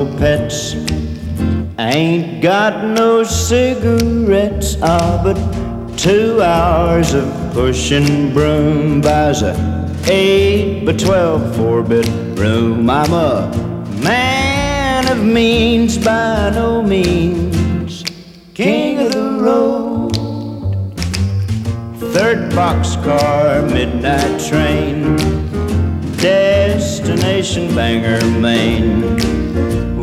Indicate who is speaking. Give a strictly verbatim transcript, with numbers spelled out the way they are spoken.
Speaker 1: pets. Ain't got no cigarettes, ah, but two hours of pushing broom buys a eight by twelve four-bit room. I'm a man of means by no means, king of the road. Third boxcar, midnight train, destination Bangor, Maine.